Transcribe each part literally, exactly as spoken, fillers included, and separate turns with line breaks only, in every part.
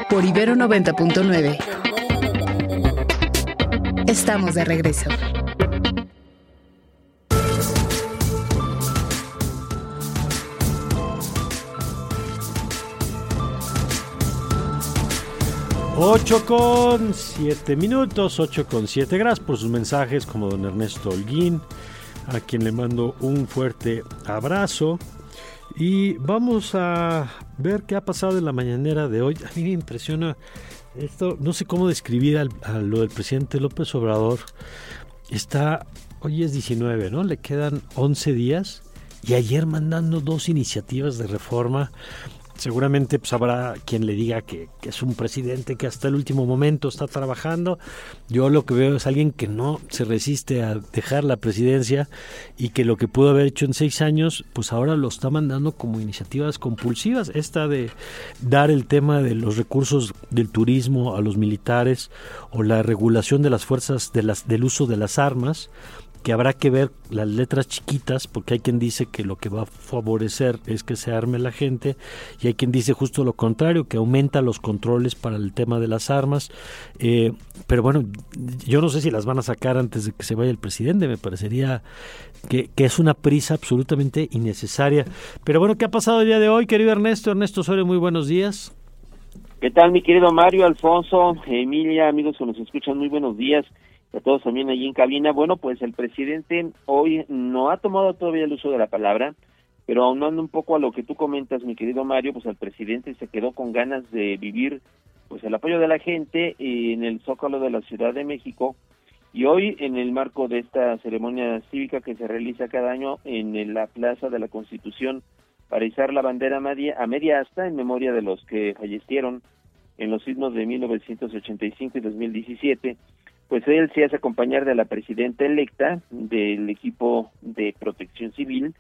por Ibero noventa punto nueve. Estamos de regreso.
Ocho con siete minutos, ocho con siete. Gracias por sus mensajes, como don Ernesto Holguín, a quien le mando un fuerte abrazo. Y vamos a ver qué ha pasado en la mañanera de hoy. A mí me impresiona esto, no sé cómo describir al, a lo del presidente López Obrador. Está, hoy es diecinueve, ¿no? Le quedan once días y ayer mandando dos iniciativas de reforma. Seguramente pues habrá quien le diga que, que es un presidente que hasta el último momento está trabajando. Yo lo que veo es alguien que no se resiste a dejar la presidencia y que lo que pudo haber hecho en seis años, pues ahora lo está mandando como iniciativas compulsivas. Esta de dar el tema de los recursos del turismo a los militares o la regulación de las fuerzas de las, del uso de las armas, que habrá que ver las letras chiquitas, porque hay quien dice que lo que va a favorecer es que se arme la gente, y hay quien dice justo lo contrario, que aumenta los controles para el tema de las armas. Eh, pero bueno, yo no sé si las van a sacar antes de que se vaya el presidente. Me parecería que, que es una prisa absolutamente innecesaria. Pero bueno, ¿qué ha pasado el día de hoy, querido Ernesto? Ernesto Osorio, muy buenos días.
¿Qué tal, mi querido Mario, Alfonso, Emilia, amigos que nos escuchan, muy buenos días? A todos también allí en cabina. Bueno, pues el presidente hoy no ha tomado todavía el uso de la palabra, pero aunando un poco a lo que tú comentas, mi querido Mario, pues el presidente se quedó con ganas de vivir pues el apoyo de la gente en el Zócalo de la Ciudad de México, y hoy en el marco de esta ceremonia cívica que se realiza cada año en la Plaza de la Constitución para izar la bandera media, a media asta en memoria de los que fallecieron en los sismos de mil novecientos ochenta y cinco y dos mil diecisiete, pues él se hace acompañar de la presidenta electa, del equipo de protección civil,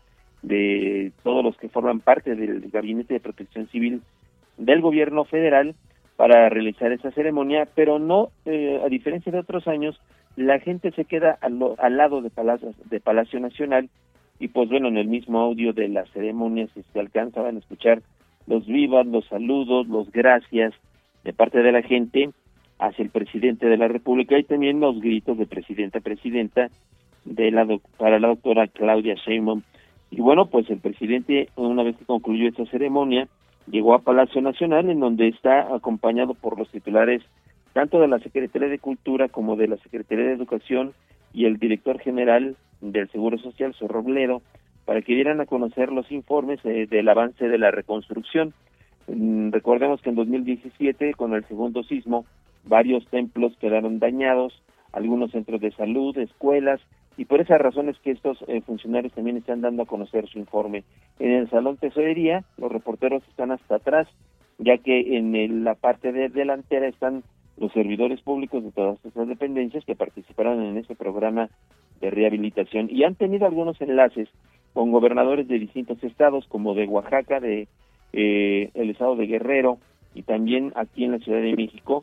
de todos los que forman parte del gabinete de protección civil del gobierno federal para realizar esa ceremonia, pero no, eh, a diferencia de otros años, la gente se queda al, al lado de Palacio, de Palacio Nacional, y pues bueno, en el mismo audio de la ceremonia si se alcanzaban a escuchar los vivas, los saludos, los gracias de parte de la gente hacia el presidente de la República, y también los gritos de presidenta, presidenta de la doc- para la doctora Claudia Sheinbaum. Y bueno, pues el presidente, una vez que concluyó esta ceremonia, llegó a Palacio Nacional, en donde está acompañado por los titulares tanto de la Secretaría de Cultura como de la Secretaría de Educación y el director general del Seguro Social, Zoe Robledo, para que dieran a conocer los informes eh, del avance de la reconstrucción. Mm, recordemos que en dos mil diecisiete, con el segundo sismo, varios templos quedaron dañados, algunos centros de salud, escuelas, y por esas razones que estos eh, funcionarios también están dando a conocer su informe. En el Salón Tesorería, los reporteros están hasta atrás, ya que en el, la parte de delantera están los servidores públicos de todas estas dependencias que participaron en ese programa de rehabilitación, y han tenido algunos enlaces con gobernadores de distintos estados, como de Oaxaca, de eh, el estado de Guerrero, y también aquí en la Ciudad de México,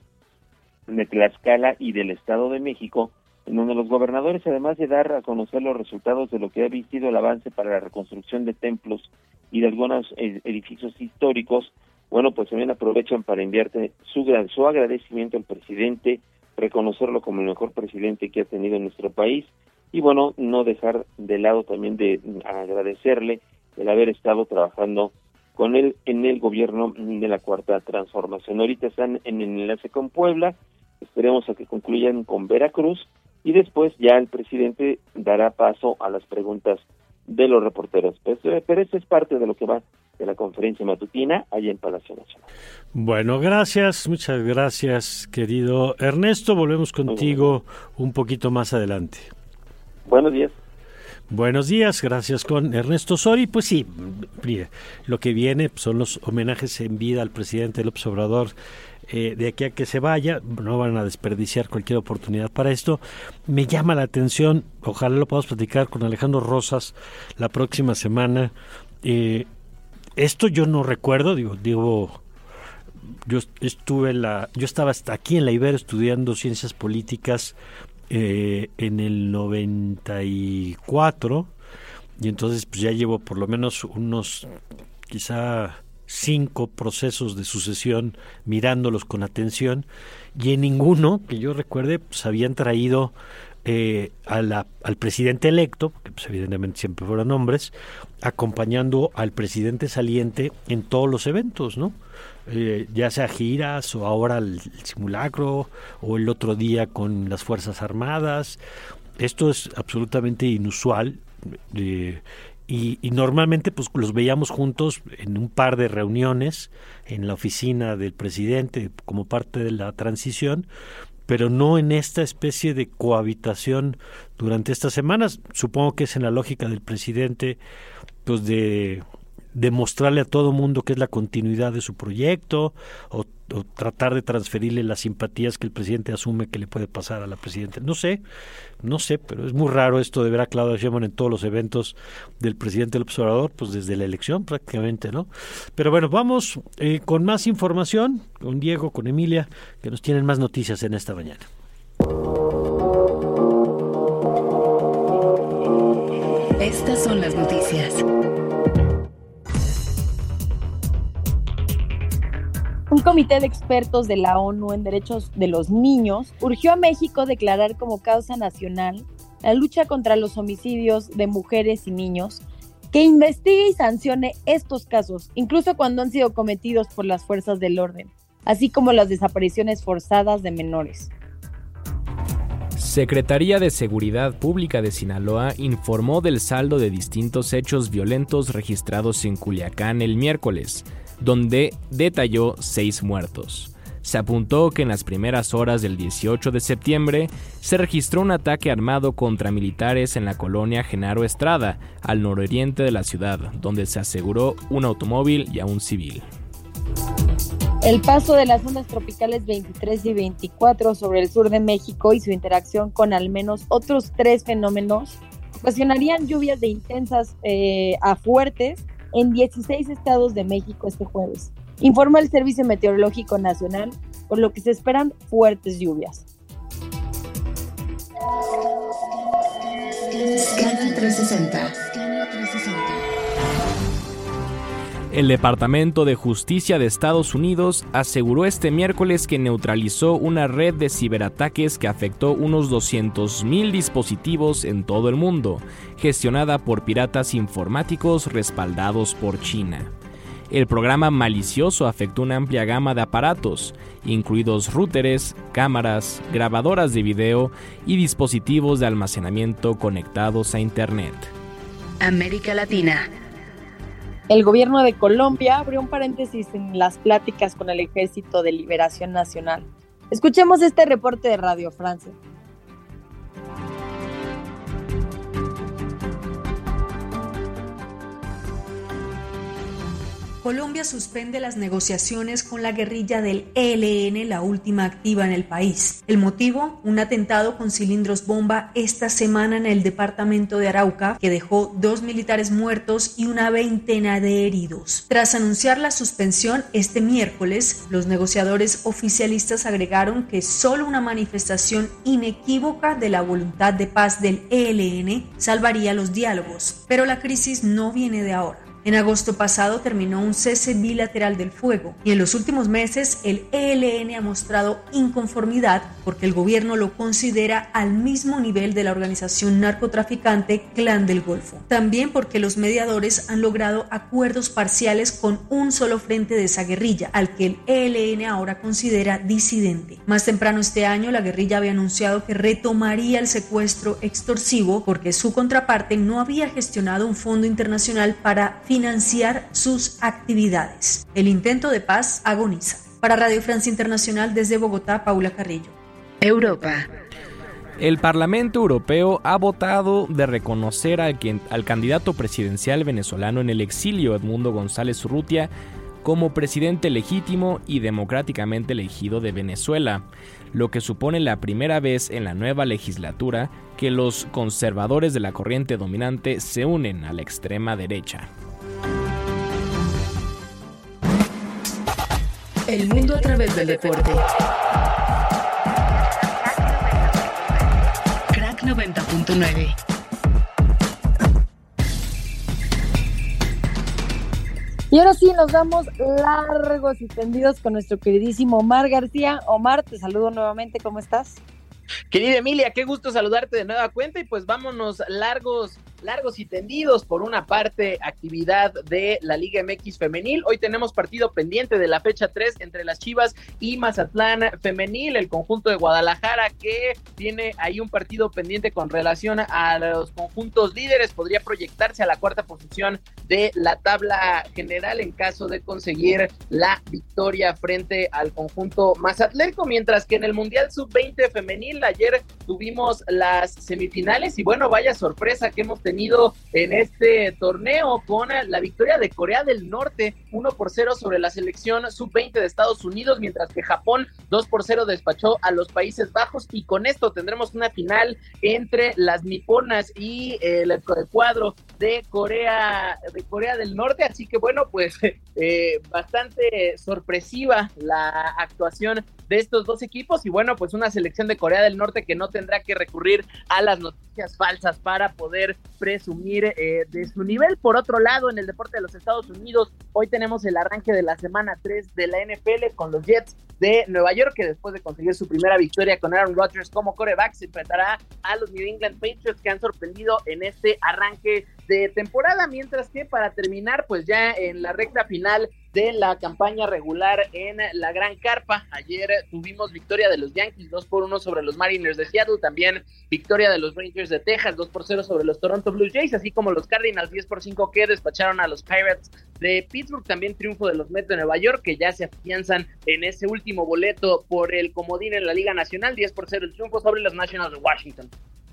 de Tlaxcala y del Estado de México, en donde los gobernadores, además de dar a conocer los resultados de lo que ha sido el avance para la reconstrucción de templos y de algunos edificios históricos, bueno, pues también aprovechan para enviarte su, su agradecimiento al presidente, reconocerlo como el mejor presidente que ha tenido nuestro país, y bueno, no dejar de lado también de agradecerle el haber estado trabajando con él en el gobierno de la Cuarta Transformación. Ahorita están en el enlace con Puebla, esperemos a que concluyan con Veracruz, y después ya el presidente dará paso a las preguntas de los reporteros. Pero, pero esto es parte de lo que va de la conferencia matutina allá en Palacio Nacional.
Bueno, gracias, muchas gracias, querido Ernesto. Volvemos contigo un poquito más adelante.
Buenos días.
Buenos días, gracias con Ernesto Sori. Pues sí, mire, lo que viene son los homenajes en vida al presidente López Obrador. Eh, de aquí a que se vaya, no van a desperdiciar cualquier oportunidad para esto. Me llama la atención, ojalá lo podamos platicar con Alejandro Rosas la próxima semana. Eh, esto yo no recuerdo, digo, digo, yo estuve en la, yo estaba hasta aquí en la Ibero estudiando ciencias políticas eh, en el noventa y cuatro, y entonces pues ya llevo por lo menos unos, quizá cinco procesos de sucesión mirándolos con atención, y en ninguno, que yo recuerde, pues habían traído eh, a la, al presidente electo, que pues evidentemente siempre fueron hombres, acompañando al presidente saliente en todos los eventos, ¿no? Eh, ya sea giras o ahora el, el simulacro o el otro día con las Fuerzas Armadas. Esto es absolutamente inusual. Eh, Y, y normalmente pues los veíamos juntos en un par de reuniones en la oficina del presidente como parte de la transición, pero no en esta especie de cohabitación durante estas semanas. Supongo que es en la lógica del presidente, pues de demostrarle a todo mundo que es la continuidad de su proyecto, o, o tratar de transferirle las simpatías que el presidente asume que le puede pasar a la presidenta. No sé, no sé, pero es muy raro esto de ver a Claudia Sheinbaum en todos los eventos del presidente López Obrador, pues desde la elección prácticamente, ¿no? Pero bueno, vamos eh, con más información, con Diego, con Emilia, que nos tienen más noticias en esta mañana.
Estas son las noticias.
Un comité de expertos de la ONU en derechos de los niños urgió a México declarar como causa nacional la lucha contra los homicidios de mujeres y niños, que investigue y sancione estos casos, incluso cuando han sido cometidos por las fuerzas del orden, así como las desapariciones forzadas de menores.
Secretaría de Seguridad Pública de Sinaloa informó del saldo de distintos hechos violentos registrados en Culiacán el miércoles, donde detalló seis muertos. Se apuntó que en las primeras horas del dieciocho de septiembre se registró un ataque armado contra militares en la colonia Genaro Estrada, al nororiente de la ciudad, donde se aseguró un automóvil y a un civil.
El paso de las ondas tropicales veintitrés y veinticuatro sobre el sur de México y su interacción con al menos otros tres fenómenos ocasionarían lluvias de intensas eh, a fuertes en dieciséis estados de México este jueves, informa el Servicio Meteorológico Nacional, por lo que se esperan fuertes lluvias.
Scanner trescientos sesenta.
El Departamento de Justicia de Estados Unidos aseguró este miércoles que neutralizó una red de ciberataques que afectó unos doscientos mil dispositivos en todo el mundo, gestionada por piratas informáticos respaldados por China. El programa malicioso afectó una amplia gama de aparatos, incluidos rúteres, cámaras, grabadoras de video y dispositivos de almacenamiento conectados a Internet.
América Latina.
El gobierno de Colombia abrió un paréntesis en las pláticas con el Ejército de Liberación Nacional. Escuchemos este reporte de Radio Francia.
Colombia suspende las negociaciones con la guerrilla del E L N, la última activa en el país. El motivo, un atentado con cilindros bomba esta semana en el departamento de Arauca, que dejó dos militares muertos y una veintena de heridos. Tras anunciar la suspensión este miércoles, los negociadores oficialistas agregaron que solo una manifestación inequívoca de la voluntad de paz del E L N salvaría los diálogos, pero la crisis no viene de ahora. En agosto pasado terminó un cese bilateral del fuego y en los últimos meses el E L N ha mostrado inconformidad porque el gobierno lo considera al mismo nivel de la organización narcotraficante Clan del Golfo. También porque los mediadores han logrado acuerdos parciales con un solo frente de esa guerrilla, al que el E L N ahora considera disidente. Más temprano este año la guerrilla había anunciado que retomaría el secuestro extorsivo porque su contraparte no había gestionado un fondo internacional para financiar sus actividades. El intento de paz agoniza. Para Radio Francia Internacional desde Bogotá, Paula Carrillo.
Europa.
El Parlamento Europeo ha votado de reconocer al, quien, al candidato presidencial venezolano en el exilio, Edmundo González Urrutia, como presidente legítimo y democráticamente elegido de Venezuela, lo que supone la primera vez en la nueva legislatura que los conservadores de la corriente dominante se unen a la extrema derecha.
El mundo a través del deporte. Crack noventa punto nueve.
Y ahora sí, nos damos largos y tendidos con nuestro queridísimo Omar García. Omar, te saludo nuevamente, ¿cómo estás?
Querida Emilia, qué gusto saludarte de nueva cuenta y pues vámonos largos, largos y tendidos. Por una parte, actividad de la Liga M X femenil. Hoy tenemos partido pendiente de la fecha tres entre las Chivas y Mazatlán femenil, el conjunto de Guadalajara que tiene ahí un partido pendiente con relación a los conjuntos líderes. Podría proyectarse a la cuarta posición de la tabla general en caso de conseguir la victoria frente al conjunto mazatleco, mientras que en el Mundial sub veinte femenil ayer tuvimos las semifinales y bueno, vaya sorpresa que hemos tenido en este torneo con la victoria de Corea del Norte, uno por cero sobre la selección sub veinte de Estados Unidos, mientras que Japón dos por cero despachó a los Países Bajos, y con esto tendremos una final entre las niponas y el cuadro de Corea de Corea del Norte, así que bueno, pues eh, bastante sorpresiva la actuación de estos dos equipos, y bueno, pues una selección de Corea del Norte que no tendrá que recurrir a las noticias falsas para poder presumir eh, de su nivel. Por otro lado, en el deporte de los Estados Unidos, hoy tenemos el arranque de la semana tres de la N F L con los Jets de Nueva York, que después de conseguir su primera victoria con Aaron Rodgers como quarterback, se enfrentará a los New England Patriots, que han sorprendido en este arranque de temporada, mientras que para terminar, pues ya en la recta final de la campaña regular en la Gran Carpa, ayer tuvimos victoria de los Yankees dos por uno sobre los Mariners de Seattle, también victoria de los Rangers de Texas dos por cero sobre los Toronto Blue Jays, así como los Cardinals diez por cinco que despacharon a los Pirates de Pittsburgh, también triunfo de los Mets de Nueva York, que ya se afianzan en ese último boleto por el comodín en la Liga Nacional, diez por cero el triunfo sobre los Nationals de Washington.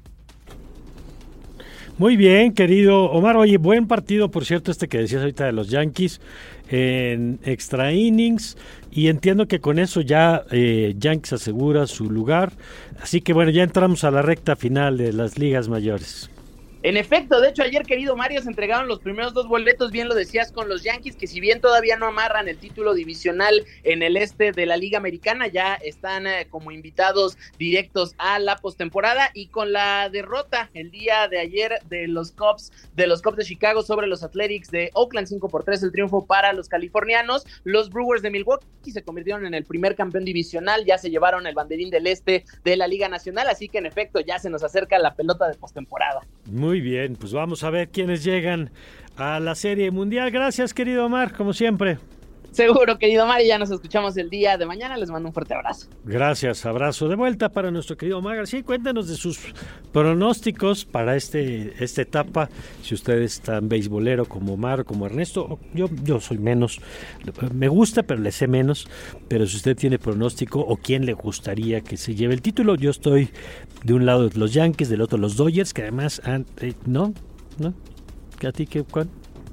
Muy bien, querido Omar. Oye, buen partido, por cierto, este que decías ahorita de los Yankees en extra innings, y entiendo que con eso ya eh, Yankees asegura su lugar, así que bueno, ya entramos a la recta final de las ligas mayores.
En efecto, de hecho ayer, querido Mario, se entregaron los primeros dos boletos, bien lo decías, con los Yankees, que si bien todavía no amarran el título divisional en el este de la Liga Americana, ya están eh, como invitados directos a la postemporada, y con la derrota el día de ayer de los Cubs, de los Cubs de Chicago sobre los Athletics de Oakland, cinco por tres el triunfo para los californianos, los Brewers de Milwaukee se convirtieron en el primer campeón divisional, ya se llevaron el banderín del este de la Liga Nacional, así que en efecto ya se nos acerca la pelota de postemporada.
Muy bien, pues vamos a ver quiénes llegan a la Serie Mundial. Gracias, querido Omar, como siempre.
Seguro, querido Omar, y ya nos escuchamos el día de mañana. Les mando un fuerte abrazo.
Gracias, abrazo de vuelta para nuestro querido Omar García. Cuéntanos de sus pronósticos para este esta etapa. Si usted es tan beisbolero como Omar, como Ernesto, yo, yo soy menos. Me gusta, pero le sé menos. Pero si usted tiene pronóstico o quién le gustaría que se lleve el título, yo estoy de un lado los Yankees, del otro los Dodgers, que además, han, eh, ¿no? ¿No? ¿A ti qué? ¿Cuál?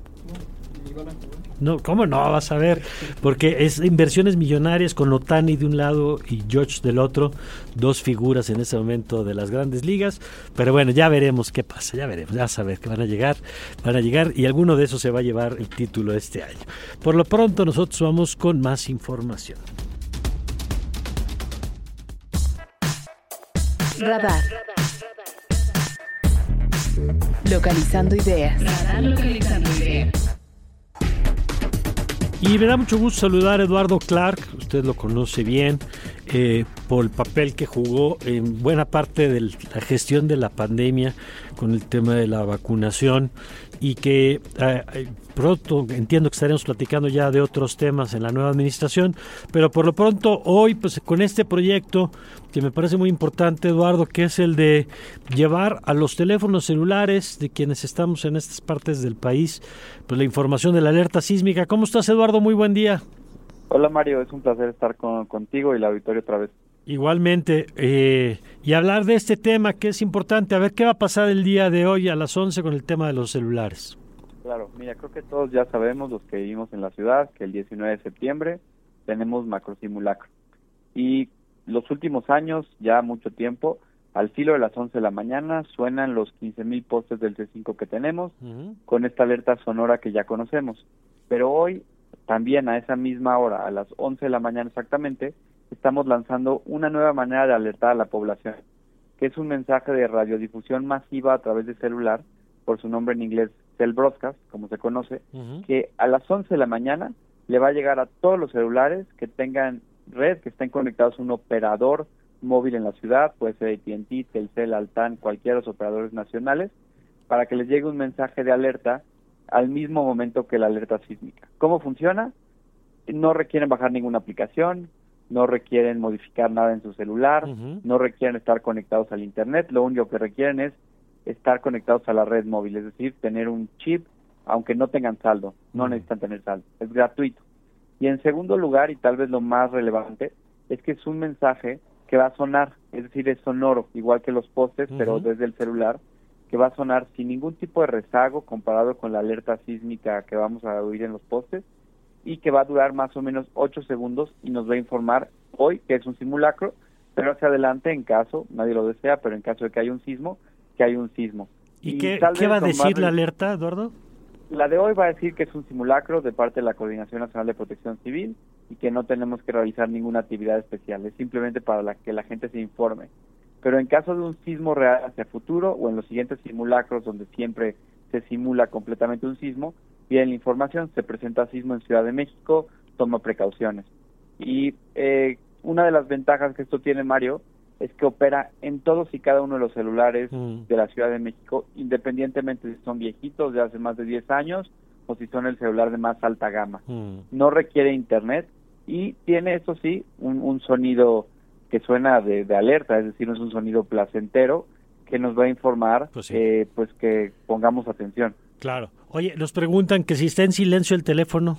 No, ¿cómo no? Vas a ver, porque es inversiones millonarias con Ohtani de un lado y George del otro, dos figuras en ese momento de las grandes ligas, pero bueno, ya veremos qué pasa, ya veremos, ya saber que van a llegar, van a llegar y alguno de esos se va a llevar el título este año. Por lo pronto nosotros vamos con más información.
Radar. Localizando ideas. Radar localizando ideas.
Y me da mucho gusto saludar a Eduardo Clark, usted lo conoce bien, eh, por el papel que jugó en buena parte de la gestión de la pandemia con el tema de la vacunación, y que eh, pronto entiendo que estaremos platicando ya de otros temas en la nueva administración, pero por lo pronto hoy pues con este proyecto que me parece muy importante, Eduardo, que es el de llevar a los teléfonos celulares de quienes estamos en estas partes del país pues la información de la alerta sísmica. ¿Cómo estás, Eduardo? Muy buen día.
Hola, Mario, es un placer estar con, contigo y la auditorio otra vez.
Igualmente, eh, y hablar de este tema que es importante. A ver, ¿qué va a pasar el día de hoy a las once con el tema de los celulares?
Claro, mira, creo que todos ya sabemos, los que vivimos en la ciudad, que el diecinueve de septiembre tenemos macrosimulacro. Y los últimos años, ya mucho tiempo, al filo de las once de la mañana suenan los quince mil postes del C cinco que tenemos, uh-huh, con esta alerta sonora que ya conocemos. Pero hoy, también a esa misma hora, a las once de la mañana exactamente, estamos lanzando una nueva manera de alertar a la población, que es un mensaje de radiodifusión masiva a través de celular, por su nombre en inglés Cell Broadcast, como se conoce,
Uh-huh.
que a las once de la mañana le va a llegar a todos los celulares que tengan red, que estén conectados a un operador móvil en la ciudad, puede ser A T and T, Telcel, Altán, cualquiera de los operadores nacionales, para que les llegue un mensaje de alerta al mismo momento que la alerta sísmica. ¿Cómo funciona? No requieren bajar ninguna aplicación, no requieren modificar nada en su celular,
Uh-huh.
no requieren estar conectados al internet, lo único que requieren es estar conectados a la red móvil, es decir, tener un chip, aunque no tengan saldo, no
Uh-huh.
necesitan tener saldo, es gratuito. Y en segundo lugar, y tal vez lo más relevante, es que es un mensaje que va a sonar, es decir, es sonoro, igual que los postes,
Uh-huh.
pero desde el celular, que va a sonar sin ningún tipo de rezago comparado con la alerta sísmica que vamos a oír en los postes, y que va a durar más o menos ocho segundos y nos va a informar hoy que es un simulacro, pero hacia adelante en caso, nadie lo desea, pero en caso de que haya un sismo, que hay un sismo.
¿Y,
Y
qué,
tal
qué
vez
va a
lo
decir
más
la
re-
alerta, Eduardo?
La de hoy va a decir que es un simulacro de parte de la Coordinación Nacional de Protección Civil y que no tenemos que realizar ninguna actividad especial, es simplemente para la que la gente se informe. Pero en caso de un sismo real hacia futuro o en los siguientes simulacros donde siempre se simula completamente un sismo, piden la información, se presenta sismo en Ciudad de México, toma precauciones. Y eh, una de las ventajas que esto tiene, Mario, es que opera en todos y cada uno de los celulares
Mm.
de la Ciudad de México, independientemente si son viejitos de hace más de diez años o si son el celular de más alta gama.
Mm.
No requiere internet y tiene, eso sí, un, un sonido que suena de, de alerta, es decir, es un sonido placentero que nos va a informar
Pues sí.
eh, pues que pongamos atención.
Claro. Oye, nos preguntan que si está en silencio el teléfono.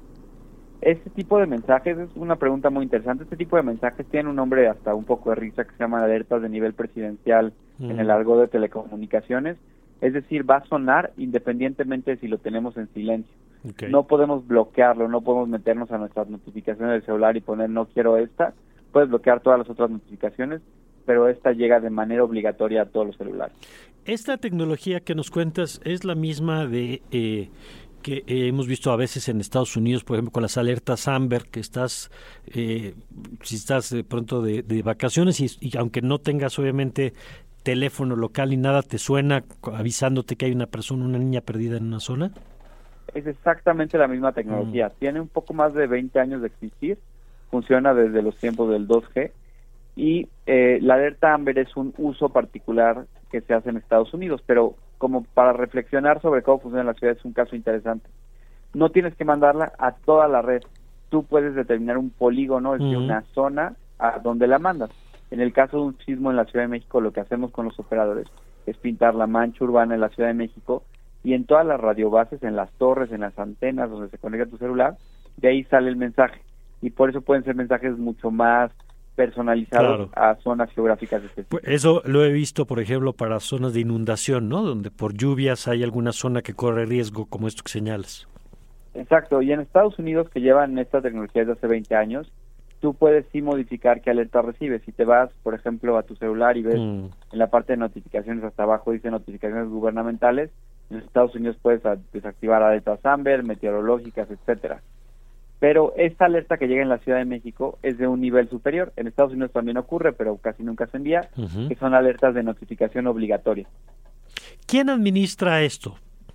Este tipo de mensajes es una pregunta muy interesante. Este tipo de mensajes tienen un nombre hasta un poco de risa que se llaman alertas de nivel presidencial
Mm.
en el argot de telecomunicaciones. Es decir, va a sonar independientemente de si lo tenemos en silencio.
Okay.
No podemos bloquearlo, no podemos meternos a nuestras notificaciones del celular y poner no quiero esta. Puedes bloquear todas las otras notificaciones, pero esta llega de manera obligatoria a todos los celulares.
Esta tecnología que nos cuentas es la misma de eh, que eh, hemos visto a veces en Estados Unidos, por ejemplo, con las alertas Amber, que estás, eh, si estás de pronto de, de vacaciones y, y aunque no tengas obviamente teléfono local ni nada, te suena avisándote que hay una persona, una niña perdida en una zona.
Es exactamente la misma tecnología. Mm. Tiene un poco más de veinte años de existir, funciona desde los tiempos del dos G y eh, la alerta Amber es un uso particular que se hace en Estados Unidos, pero como para reflexionar sobre cómo funciona la ciudad es un caso interesante. No tienes que mandarla a toda la red, tú puedes determinar un polígono, es decir, uh-huh. una zona a donde la mandas. En el caso de un sismo en la Ciudad de México, lo que hacemos con los operadores es pintar la mancha urbana en la Ciudad de México y en todas las radiobases, en las torres, en las antenas donde se conecta tu celular, de ahí sale el mensaje. Y por eso pueden ser mensajes mucho más personalizados, claro, a zonas geográficas específicas.
Pues eso lo he visto, por ejemplo, para zonas de inundación, ¿no? Donde por lluvias hay alguna zona que corre riesgo, como esto que señalas.
Exacto, y en Estados Unidos, que llevan esta tecnología desde hace veinte años, tú puedes sí modificar qué alerta recibes. Si te vas, por ejemplo, a tu celular y ves mm. en la parte de notificaciones hasta abajo dice notificaciones gubernamentales, en Estados Unidos puedes desactivar alertas Amber, meteorológicas, etcétera. Pero esta alerta que llega en la Ciudad de México es de un nivel superior. En Estados Unidos también ocurre, pero casi nunca se envía, uh-huh. que son alertas de notificación obligatoria.
¿Quién administra esto?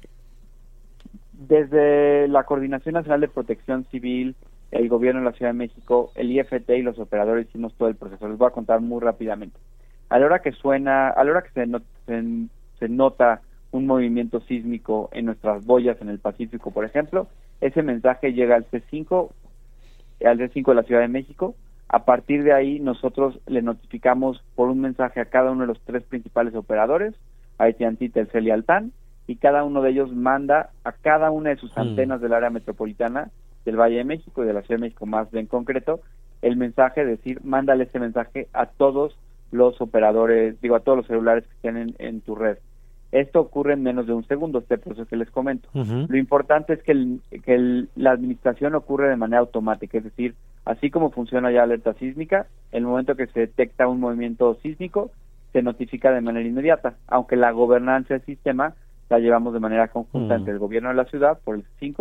Desde la Coordinación Nacional de Protección Civil, el gobierno de la Ciudad de México, el I F T y los operadores hicimos todo el proceso. Les voy a contar muy rápidamente. A la hora que suena, a la hora que se, not, se, se nota un movimiento sísmico en nuestras boyas en el Pacífico, por ejemplo, ese mensaje llega al C cinco, al C cinco de la Ciudad de México. A partir de ahí nosotros le notificamos por un mensaje a cada uno de los tres principales operadores, a A T and T, Telcel y Altán, y cada uno de ellos manda a cada una de sus antenas mm. del área metropolitana del Valle de México y de la Ciudad de México más en concreto, el mensaje, es decir, mándale ese mensaje a todos los operadores, digo, a todos los celulares que tienen en tu red. Esto ocurre en menos de un segundo, este proceso que les comento. Uh-huh. Lo importante es que, el, que el, la administración ocurre de manera automática, es decir, así como funciona ya la alerta sísmica, el momento que se detecta un movimiento sísmico, se notifica de manera inmediata, aunque la gobernanza del sistema la llevamos de manera conjunta uh-huh. entre el gobierno de la ciudad, por el cinco,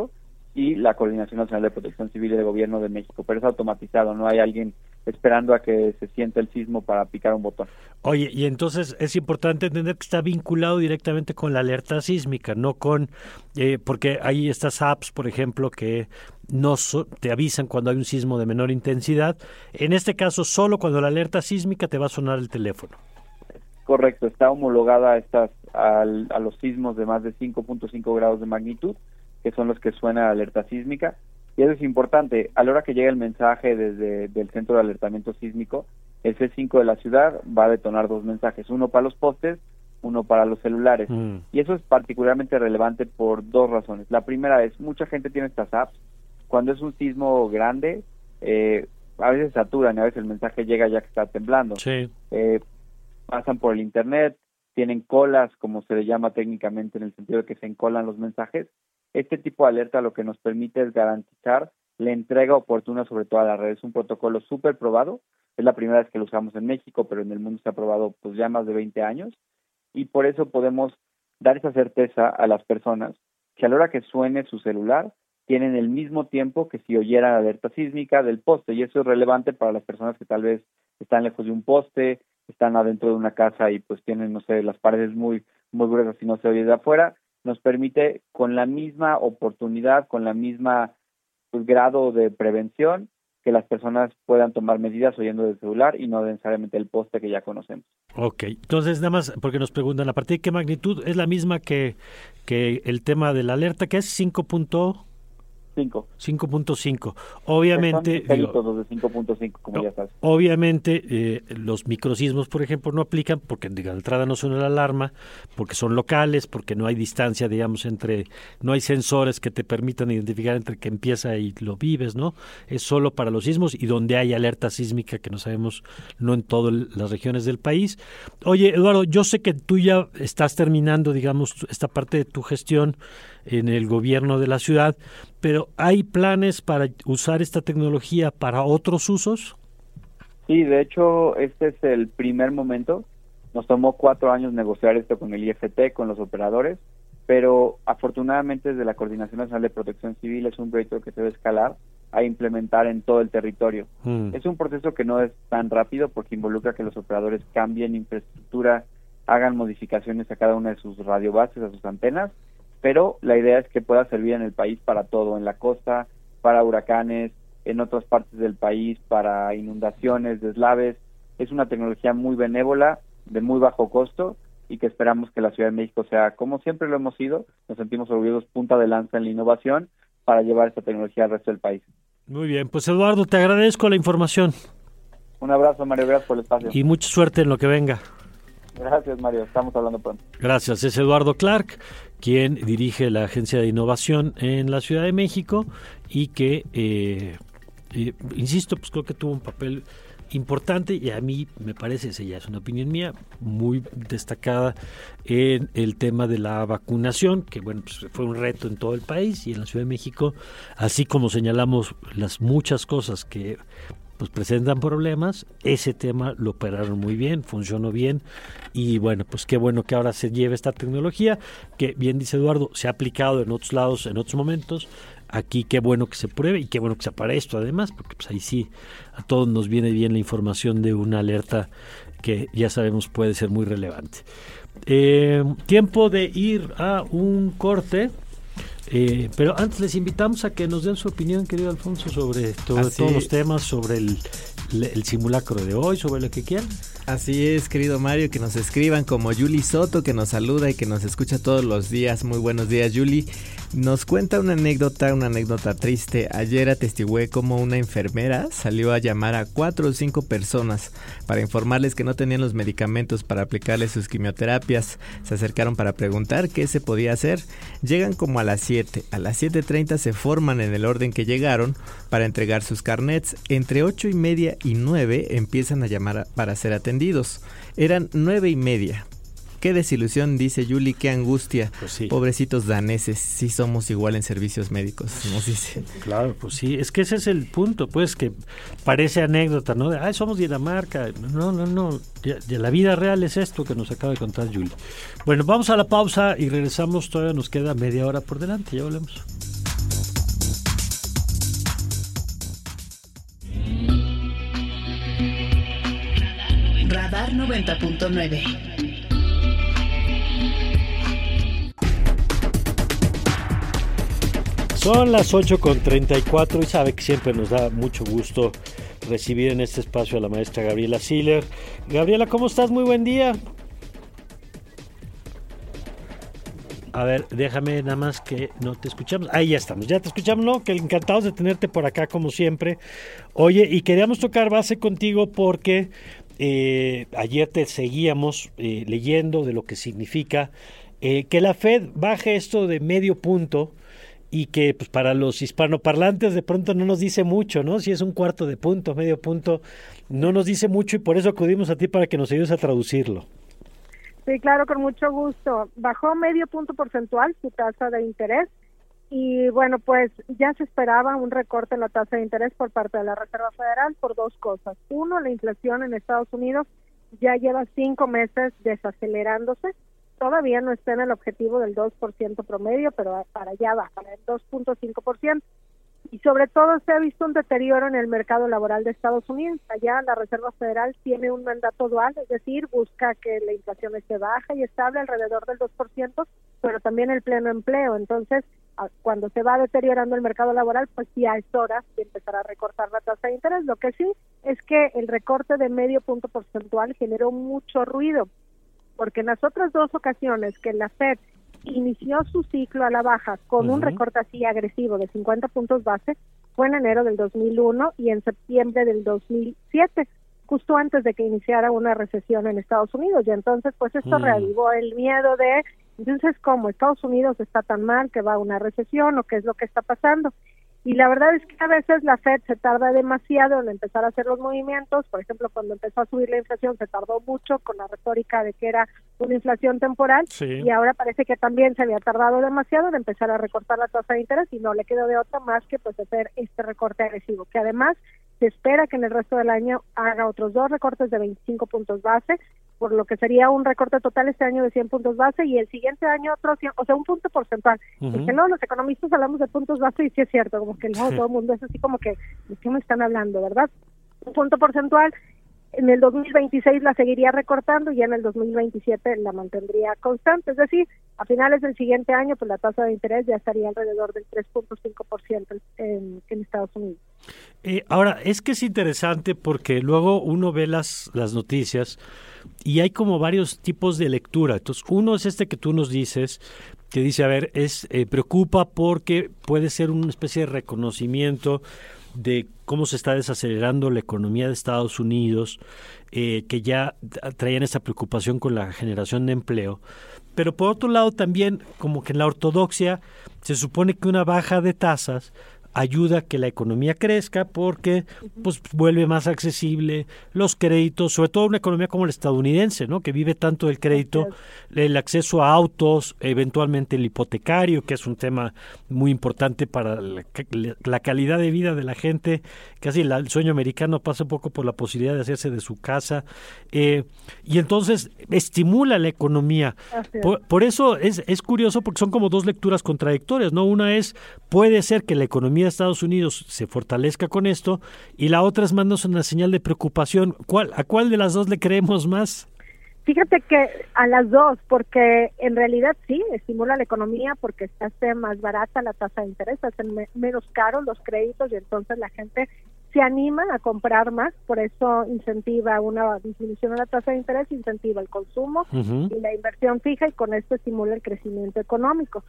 y la Coordinación Nacional de Protección Civil y de Gobierno de México, pero es automatizado, no hay alguien esperando a que se sienta el sismo para picar un botón.
Oye, y entonces es importante entender que está vinculado directamente con la alerta sísmica, no con, eh, porque hay estas apps, por ejemplo, que no so, te avisan cuando hay un sismo de menor intensidad. En este caso, solo cuando la alerta sísmica te va a sonar el teléfono.
Correcto, está homologada a, estas, a, a los sismos de más de cinco punto cinco grados de magnitud, que son los que suena la alerta sísmica. Y eso es importante, a la hora que llega el mensaje desde el Centro de Alertamiento Sísmico, el C cinco de la ciudad va a detonar dos mensajes, uno para los postes, uno para los celulares. Mm. Y eso es particularmente relevante por dos razones. La primera es, mucha gente tiene estas apps, cuando es un sismo grande, eh, a veces saturan y a veces el mensaje llega ya que está temblando.
Sí.
Eh, pasan por el internet, tienen colas, como se le llama técnicamente, en el sentido de que se encolan los mensajes. Este tipo de alerta lo que nos permite es garantizar la entrega oportuna sobre toda la red. Es un protocolo súper probado, es la primera vez que lo usamos en México, pero en el mundo se ha probado pues ya más de veinte años, y por eso podemos dar esa certeza a las personas que a la hora que suene su celular, tienen el mismo tiempo que si oyeran la alerta sísmica del poste, y eso es relevante para las personas que tal vez están lejos de un poste, están adentro de una casa y pues tienen, no sé, las paredes muy, muy gruesas y no se oye de afuera. Nos permite con la misma oportunidad, con la misma pues, grado de prevención, que las personas puedan tomar medidas oyendo del celular y no necesariamente el poste que ya conocemos.
Ok, entonces nada más porque nos preguntan, ¿a partir de qué magnitud? ¿Es la misma que, que el tema de la alerta, que es cinco punto cinco? cinco punto cinco. Obviamente,
digo, los de cinco punto cinco, como no, ya sabes.
Obviamente, eh, los microsismos, por ejemplo, no aplican porque de entrada no suena la alarma, porque son locales, porque no hay distancia, digamos, entre, no hay sensores que te permitan identificar entre que empieza y lo vives, ¿no? Es solo para los sismos y donde hay alerta sísmica, que no sabemos, no en todas las regiones del país. Oye, Eduardo, yo sé que tú ya estás terminando, digamos, esta parte de tu gestión en el gobierno de la ciudad, pero ¿hay planes para usar esta tecnología para otros usos?
Sí, de hecho, este es el primer momento. Nos tomó cuatro años negociar esto con el I F T, con los operadores, pero afortunadamente desde la Coordinación Nacional de Protección Civil es un proyecto que se debe escalar a implementar en todo el territorio. Mm. Es un proceso que no es tan rápido porque involucra que los operadores cambien infraestructura, hagan modificaciones a cada una de sus radiobases, a sus antenas, pero la idea es que pueda servir en el país para todo, en la costa, para huracanes, en otras partes del país, para inundaciones, deslaves. Es una tecnología muy benévola, de muy bajo costo, y que esperamos que la Ciudad de México sea, como siempre lo hemos sido, nos sentimos orgullosos, punta de lanza en la innovación, para llevar esta tecnología al resto del país.
Muy bien, pues Eduardo, te agradezco la información.
Un abrazo, Mario, gracias por el espacio.
Y mucha suerte en lo que venga.
Gracias, Mario. Estamos hablando pronto.
Gracias. Es Eduardo Clark, quien dirige la Agencia de Innovación en la Ciudad de México y que, eh, eh, insisto, pues creo que tuvo un papel importante y a mí me parece, esa ya es una opinión mía, muy destacada en el tema de la vacunación, que bueno, pues fue un reto en todo el país y en la Ciudad de México, así como señalamos las muchas cosas que pues presentan problemas, ese tema lo operaron muy bien, funcionó bien y bueno, pues qué bueno que ahora se lleve esta tecnología, que bien dice Eduardo, se ha aplicado en otros lados, en otros momentos, aquí qué bueno que se pruebe y qué bueno que se para esto además, porque pues ahí sí a todos nos viene bien la información de una alerta que ya sabemos puede ser muy relevante. Eh, tiempo de ir a un corte. Eh, pero antes les invitamos a que nos den su opinión, querido Alfonso, sobre todo, todos los temas, sobre el, el simulacro de hoy, sobre lo que quieran.
Así es, querido Mario, que nos escriban como Yuli Soto, que nos saluda y que nos escucha todos los días. Muy buenos días, Yuli. Nos cuenta una anécdota, una anécdota triste. Ayer atestigué cómo una enfermera salió a llamar a cuatro o cinco personas para informarles que no tenían los medicamentos para aplicarles sus quimioterapias. Se acercaron para preguntar qué se podía hacer. Llegan como a las siete. A las siete treinta se forman en el orden que llegaron para entregar sus carnets. Entre ocho y media y nueve empiezan a llamar para ser atendidos. Eran nueve y media. Qué desilusión, dice Yuli, qué angustia.
Pues sí.
Pobrecitos daneses, sí somos igual en servicios médicos, nos dice.
Claro, pues sí, es que ese es el punto, pues, que parece anécdota, ¿no? De, ay, somos Dinamarca. No, no, no, ya, ya la vida real es esto que nos acaba de contar Yuli. Bueno, vamos a la pausa y regresamos, todavía nos queda media hora por delante, ya volvemos.
Radar noventa punto nueve.
Son las ocho con treinta y cuatro y sabe que siempre nos da mucho gusto recibir en este espacio a la maestra Gabriela Siller. Gabriela, ¿cómo estás? Muy buen día. A ver, déjame nada más que no te escuchamos. Ahí ya estamos, ya te escuchamos, ¿no? Que encantados de tenerte por acá como siempre. Oye, y queríamos tocar base contigo porque eh, ayer te seguíamos eh, leyendo de lo que significa eh, que la Fed baje esto de medio punto y que pues para los hispanoparlantes de pronto no nos dice mucho, ¿no? Si es un cuarto de punto, medio punto, no nos dice mucho y por eso acudimos a ti para que nos ayudes a traducirlo.
Sí, claro, con mucho gusto. Bajó medio punto porcentual su tasa de interés y bueno, pues ya se esperaba un recorte en la tasa de interés por parte de la Reserva Federal por dos cosas. Uno, la inflación en Estados Unidos ya lleva cinco meses desacelerándose. Todavía no está en el objetivo del dos por ciento promedio, pero para allá va, para el dos punto cinco por ciento. Y sobre todo se ha visto un deterioro en el mercado laboral de Estados Unidos. Allá la Reserva Federal tiene un mandato dual, es decir, busca que la inflación esté baja y estable alrededor del dos por ciento, pero también el pleno empleo. Entonces, cuando se va deteriorando el mercado laboral, pues ya es hora de empezar a recortar la tasa de interés. Lo que sí es que el recorte de medio punto porcentual generó mucho ruido, porque en las otras dos ocasiones que la Fed inició su ciclo a la baja con uh-huh. un recorte así agresivo de cincuenta puntos base, fue en enero del dos mil uno y en septiembre del dos mil siete, justo antes de que iniciara una recesión en Estados Unidos. Y entonces, pues esto uh-huh. reavivó el miedo de, entonces, ¿cómo Estados Unidos está tan mal que va a una recesión o qué es lo que está pasando? Y la verdad es que a veces la Fed se tarda demasiado en empezar a hacer los movimientos. Por ejemplo, cuando empezó a subir la inflación se tardó mucho con la retórica de que era una inflación temporal, sí. y ahora parece que también se había tardado demasiado en empezar a recortar la tasa de interés y no le quedó de otra más que pues hacer este recorte agresivo, que además se espera que en el resto del año haga otros dos recortes de veinticinco puntos base, por lo que sería un recorte total este año de cien puntos base y el siguiente año otro cien, o sea, un punto porcentual. Uh-huh. Porque no, los economistas hablamos de puntos base y sí es cierto, como que no, todo el mundo es así como que, ¿de qué me están hablando, verdad? Un punto porcentual, en el dos mil veintiséis la seguiría recortando y ya en el dos mil veintisiete la mantendría constante, es decir, a finales del siguiente año pues la tasa de interés ya estaría alrededor del tres punto cinco por ciento en, en Estados Unidos.
Eh, ahora, es que es interesante porque luego uno ve las, las noticias y hay como varios tipos de lectura. Entonces, uno es este que tú nos dices, que dice, a ver, es eh, preocupa porque puede ser una especie de reconocimiento de cómo se está desacelerando la economía de Estados Unidos, eh, que ya traían esta preocupación con la generación de empleo. Pero por otro lado también, como que en la ortodoxia, se supone que una baja de tasas ayuda a que la economía crezca porque pues vuelve más accesible los créditos, sobre todo una economía como la estadounidense, ¿no? Que vive tanto del crédito, el acceso a autos, eventualmente el hipotecario, que es un tema muy importante para la, la calidad de vida de la gente. Casi la, el sueño americano pasa un poco por la posibilidad de hacerse de su casa, eh, y entonces estimula la economía. Por, por eso es, es curioso porque son como dos lecturas contradictorias, ¿no? Una es, puede ser que la economía de Estados Unidos se fortalezca con esto, y la otra es mandarnos una señal de preocupación. ¿Cuál, ¿A cuál de las dos le creemos más?
Fíjate que a las dos, porque en realidad sí, estimula la economía porque se hace más barata la tasa de interés, se hacen me- menos caros los créditos y entonces la gente se anima a comprar más, por eso incentiva una disminución de la tasa de interés, incentiva el consumo uh-huh. y la inversión fija y con esto estimula el crecimiento económico.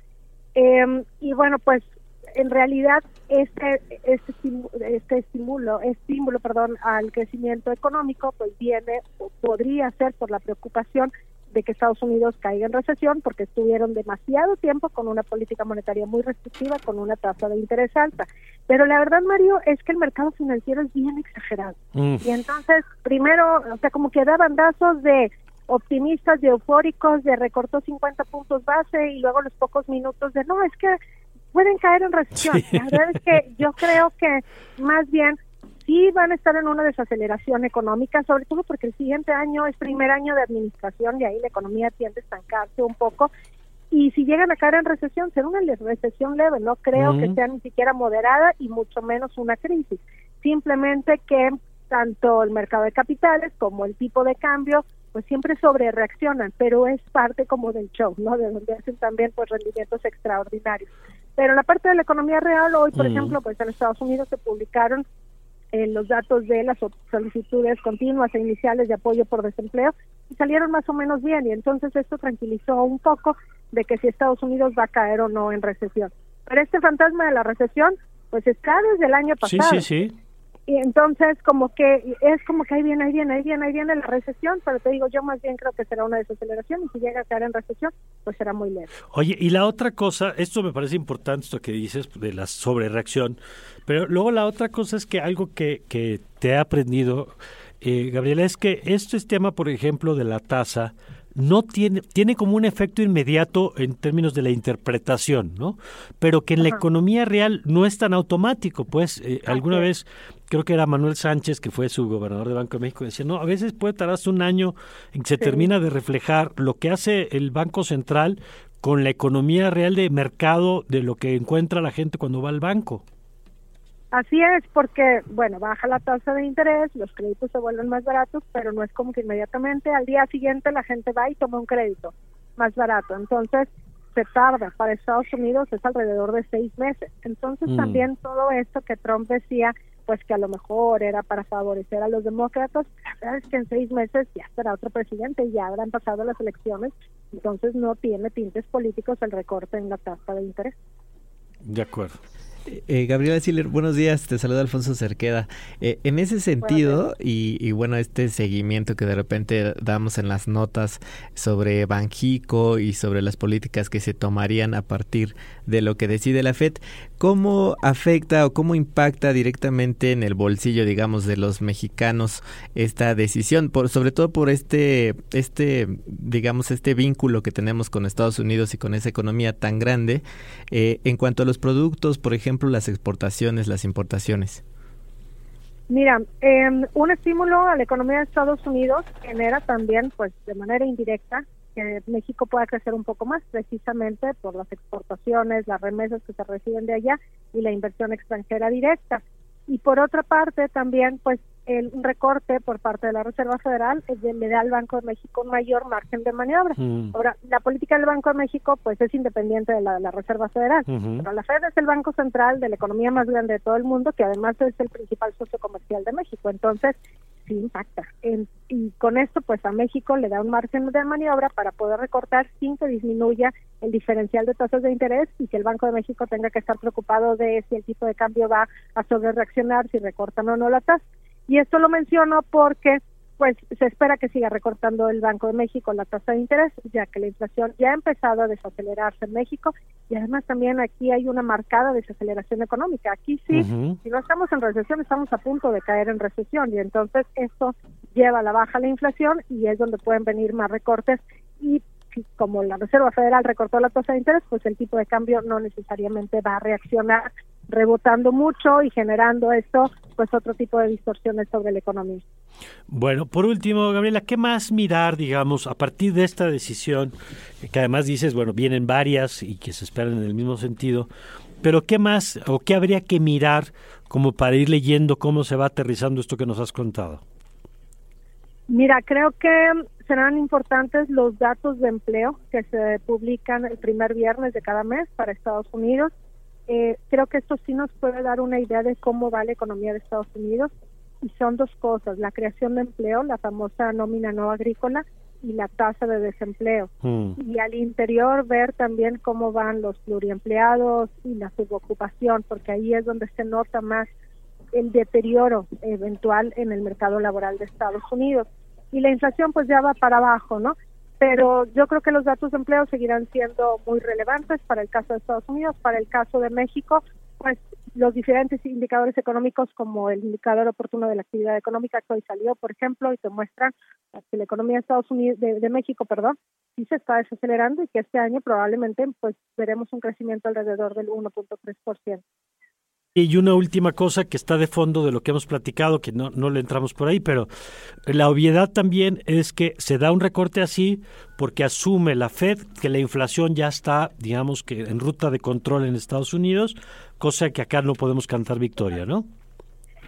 Eh, y bueno, pues en realidad este este este estímulo estímulo perdón al crecimiento económico pues viene o podría ser por la preocupación de que Estados Unidos caiga en recesión porque estuvieron demasiado tiempo con una política monetaria muy restrictiva, con una tasa de interés alta. Pero la verdad, Mario, es que el mercado financiero es bien exagerado. Mm. Y entonces, primero, o sea, como que da bandazos de optimistas, de eufóricos, de recortó cincuenta puntos base y luego a los pocos minutos de no, es que pueden caer en recesión. Sí. La verdad es que yo creo que más bien sí van a estar en una desaceleración económica, sobre todo porque el siguiente año es primer año de administración y ahí la economía tiende a estancarse un poco. Y si llegan a caer en recesión, será una recesión leve, no creo uh-huh. que sea ni siquiera moderada y mucho menos una crisis. Simplemente que tanto el mercado de capitales como el tipo de cambio, pues siempre sobre reaccionan, pero es parte como del show, ¿no? De donde hacen también pues rendimientos extraordinarios. Pero en la parte de la economía real, hoy, por mm. ejemplo, pues en Estados Unidos se publicaron eh, los datos de las solicitudes continuas e iniciales de apoyo por desempleo y salieron más o menos bien, y entonces esto tranquilizó un poco de que si Estados Unidos va a caer o no en recesión. Pero este fantasma de la recesión, pues está desde el año pasado.
Sí, sí, sí.
Y entonces como que es como que ahí viene, ahí viene, ahí viene, ahí viene la recesión, pero te digo, yo más bien creo que será una desaceleración, y si llega a caer en recesión, pues será muy leve.
Oye, y la otra cosa, esto me parece importante, esto que dices de la sobrereacción, pero luego la otra cosa es que algo que, que te he aprendido, eh, Gabriela, es que este tema, por ejemplo, de la tasa, no tiene tiene como un efecto inmediato en términos de la interpretación, ¿no? Pero que en Ajá. la economía real no es tan automático, pues eh, alguna okay. vez creo que era Manuel Sánchez, que fue su gobernador de Banco de México, decía, no, a veces puede tardar hasta un año en que se sí. termina de reflejar lo que hace el Banco Central con la economía real de mercado de lo que encuentra la gente cuando va al banco.
Así es, porque, bueno, baja la tasa de interés, los créditos se vuelven más baratos, pero no es como que inmediatamente al día siguiente la gente va y toma un crédito más barato. Entonces, se tarda. Para Estados Unidos es alrededor de seis meses. Entonces, mm. también todo esto que Trump decía, pues que a lo mejor era para favorecer a los demócratas, la verdad es que en seis meses ya será otro presidente y ya habrán pasado las elecciones, entonces no tiene tintes políticos el recorte en la tasa de interés.
De acuerdo.
Eh, Gabriela Siller, buenos días, te saluda Alfonso Cerqueda. Eh, en ese sentido, y, y bueno, este seguimiento que de repente damos en las notas sobre Banxico y sobre las políticas que se tomarían a partir de lo que decide la Fed, ¿cómo afecta o cómo impacta directamente en el bolsillo, digamos, de los mexicanos esta decisión? Por, sobre todo por este, este, digamos, este vínculo que tenemos con Estados Unidos y con esa economía tan grande, eh, en cuanto a los productos, por ejemplo, las exportaciones, las importaciones.
Mira, eh, un estímulo a la economía de Estados Unidos genera también, pues de manera indirecta, que México pueda crecer un poco más, precisamente por las exportaciones, las remesas que se reciben de allá y la inversión extranjera directa. Y por otra parte también, pues el recorte por parte de la Reserva Federal eh, le da al Banco de México un mayor margen de maniobra. Mm. Ahora, la política del Banco de México pues es independiente de la, la Reserva Federal, uh-huh. pero la Fed es el banco central de la economía más grande de todo el mundo, que además es el principal socio comercial de México, entonces sí impacta. En, y con esto pues a México le da un margen de maniobra para poder recortar sin que disminuya el diferencial de tasas de interés y que el Banco de México tenga que estar preocupado de si el tipo de cambio va a sobrereaccionar, si recortan o no la tasa. Y esto lo menciono porque pues se espera que siga recortando el Banco de México la tasa de interés, ya que la inflación ya ha empezado a desacelerarse en México y además también aquí hay una marcada desaceleración económica. Aquí sí, uh-huh. si no estamos en recesión, estamos a punto de caer en recesión y entonces esto lleva a la baja la inflación y es donde pueden venir más recortes y como la Reserva Federal recortó la tasa de interés, pues el tipo de cambio no necesariamente va a reaccionar rebotando mucho y generando esto, pues otro tipo de distorsiones sobre la economía.
Bueno, por último, Gabriela, ¿qué más mirar, digamos, a partir de esta decisión, que además dices, bueno, vienen varias y que se esperan en el mismo sentido, pero qué más o qué habría que mirar como para ir leyendo cómo se va aterrizando esto que nos has contado?
Mira, creo que serán importantes los datos de empleo que se publican el primer viernes de cada mes para Estados Unidos. Eh, creo que esto sí nos puede dar una idea de cómo va la economía de Estados Unidos y son dos cosas, la creación de empleo, la famosa nómina no agrícola y la tasa de desempleo. Mm. Y al interior ver también cómo van los pluriempleados y la subocupación, porque ahí es donde se nota más el deterioro eventual en el mercado laboral de Estados Unidos. Y la inflación pues ya va para abajo, ¿no? Pero yo creo que los datos de empleo seguirán siendo muy relevantes para el caso de Estados Unidos. Para el caso de México, pues los diferentes indicadores económicos como el indicador oportuno de la actividad económica que hoy salió, por ejemplo, y te muestran que la economía de Estados Unidos, de, de México, perdón, sí se está desacelerando y que este año probablemente pues veremos un crecimiento alrededor del uno punto tres por ciento.
Y una última cosa que está de fondo de lo que hemos platicado, que no, no le entramos por ahí, pero la obviedad también es que se da un recorte así porque asume la Fed que la inflación ya está, digamos, que en ruta de control en Estados Unidos, cosa que acá no podemos cantar victoria, ¿no?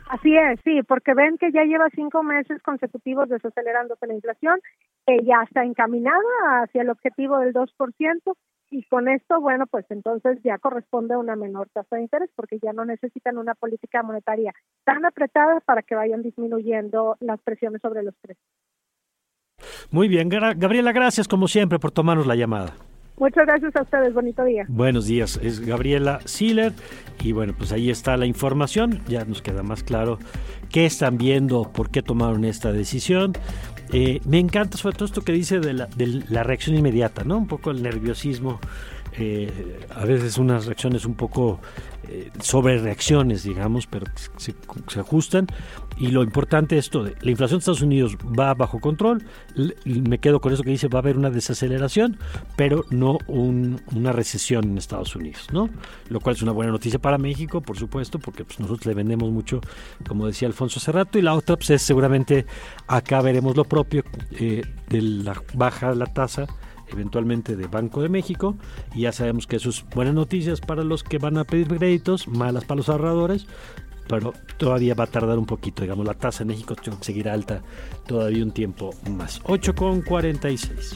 Así es, sí, porque ven que ya lleva cinco meses consecutivos desacelerándose la inflación, que ya está encaminada hacia el objetivo del dos por ciento, y con esto, bueno, pues entonces ya corresponde a una menor tasa de interés, porque ya no necesitan una política monetaria tan apretada para que vayan disminuyendo las presiones sobre los precios.
Muy bien, Gabriela, gracias como siempre por tomarnos la llamada.
Muchas gracias a ustedes, bonito día.
Buenos días, es Gabriela Siller y bueno, pues ahí está la información, ya nos queda más claro qué están viendo, por qué tomaron esta decisión. Eh, me encanta sobre todo esto que dice de la, de la reacción inmediata, ¿no? Un poco el nerviosismo, eh, a veces unas reacciones un poco eh, sobre reacciones, digamos, pero se, se ajustan. Y lo importante es esto, de, la inflación de Estados Unidos va bajo control, me quedo con eso que dice, va a haber una desaceleración, pero no un, una recesión en Estados Unidos, ¿no? Lo cual es una buena noticia para México, por supuesto, porque pues, nosotros le vendemos mucho, como decía Alfonso hace rato, y la otra pues es seguramente, acá veremos lo propio eh, de la baja de la tasa, eventualmente de Banco de México, y ya sabemos que eso es buenas noticias para los que van a pedir créditos, malas para los ahorradores, pero todavía va a tardar un poquito, digamos, la tasa en México seguirá alta todavía un tiempo más. ocho con cuarenta y seis.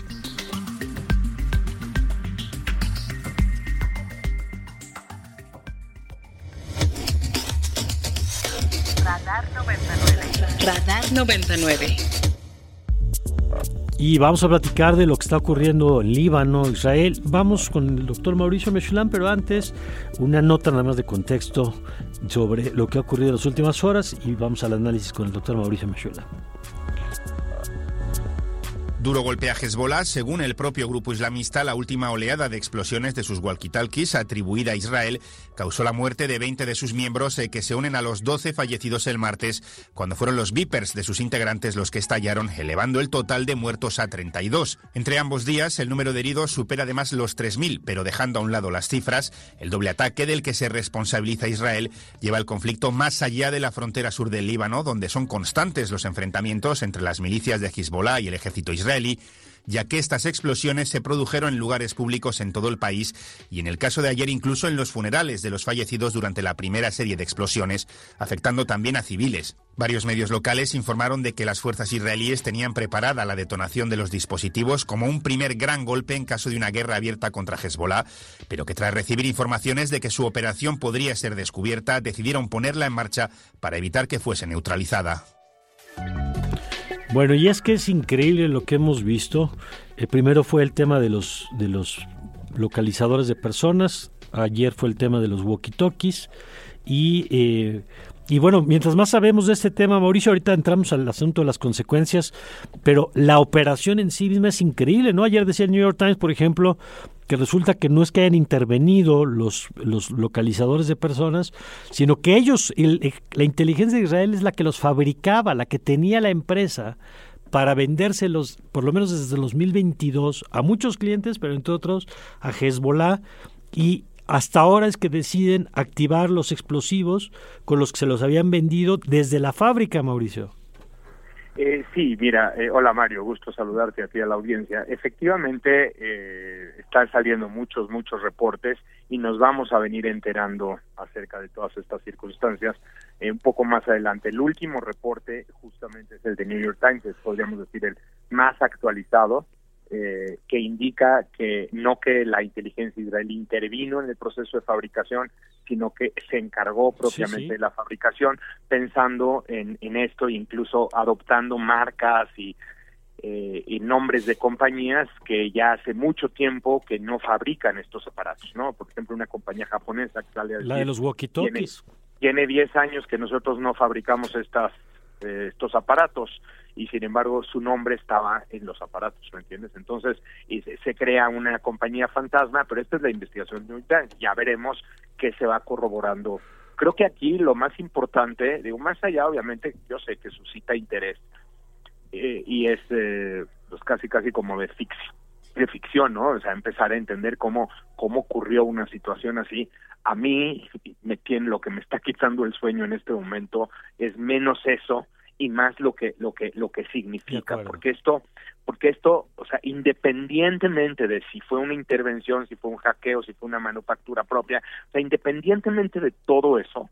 Radar noventa y nueve. Radar noventa y nueve.
Y vamos a platicar de lo que está ocurriendo en Líbano, Israel. Vamos con el doctor Mauricio Meshulam, pero antes una nota nada más de contexto sobre lo que ha ocurrido en las últimas horas y vamos al análisis con el doctor Mauricio Meshulam.
Duro golpe a Hezbollah. Según el propio grupo islamista, la última oleada de explosiones de sus walkie-talkies atribuida a Israel causó la muerte de veinte de sus miembros, eh, que se unen a los doce fallecidos el martes, cuando fueron los Vipers de sus integrantes los que estallaron, elevando el total de muertos a treinta y dos. Entre ambos días, el número de heridos supera además los tres mil, pero dejando a un lado las cifras, el doble ataque del que se responsabiliza Israel lleva el conflicto más allá de la frontera sur del Líbano, donde son constantes los enfrentamientos entre las milicias de Hezbollah y el ejército israelí, ya que estas explosiones se produjeron en lugares públicos en todo el país y en el caso de ayer incluso en los funerales de los fallecidos durante la primera serie de explosiones, afectando también a civiles. Varios medios locales informaron de que las fuerzas israelíes tenían preparada la detonación de los dispositivos como un primer gran golpe en caso de una guerra abierta contra Hezbollah, pero que tras recibir informaciones de que su operación podría ser descubierta, decidieron ponerla en marcha para evitar que fuese neutralizada.
Bueno, y es que es increíble lo que hemos visto. El primero fue el tema de los de los localizadores de personas. Ayer fue el tema de los walkie-talkies. Y, eh, y bueno, mientras más sabemos de este tema, Mauricio, ahorita entramos al asunto de las consecuencias, pero la operación en sí misma es increíble, ¿no? Ayer decía el New York Times, por ejemplo, que resulta que no es que hayan intervenido los, los localizadores de personas, sino que ellos, el, la inteligencia de Israel es la que los fabricaba, la que tenía la empresa para vendérselos, por lo menos desde el dos mil veintidós, a muchos clientes, pero entre otros a Hezbollah, y hasta ahora es que deciden activar los explosivos con los que se los habían vendido desde la fábrica, Mauricio.
Eh, sí, mira, eh, hola Mario, gusto saludarte a ti a la audiencia. Efectivamente, eh, están saliendo muchos, muchos reportes y nos vamos a venir enterando acerca de todas estas circunstancias eh, un poco más adelante. El último reporte justamente es el de New York Times, es, podríamos decir el más actualizado, eh, que indica que no que la inteligencia israelí intervino en el proceso de fabricación, sino que se encargó propiamente sí, sí. de la fabricación, pensando en, en esto, incluso adoptando marcas y, eh, y nombres de compañías que ya hace mucho tiempo que no fabrican estos aparatos, ¿no? Por ejemplo, una compañía japonesa que sale a decir,
la de los walkie-talkies.
Tiene diez años que nosotros no fabricamos estas eh, estos aparatos, y sin embargo su nombre estaba en los aparatos, ¿me entiendes? Entonces y se, se crea una compañía fantasma, pero esta es la investigación de ahorita, ya veremos qué se va corroborando. Creo que aquí lo más importante, digo, más allá obviamente, yo sé que suscita interés, eh, y es eh, pues casi casi como de ficción, de ficción, ¿no? O sea, empezar a entender cómo, cómo ocurrió una situación así. A mí, me tiene, lo que me está quitando el sueño en este momento es menos eso y más lo que lo que lo que significa, porque esto porque esto, o sea, independientemente de si fue una intervención, si fue un hackeo, si fue una manufactura propia, o sea, independientemente de todo eso,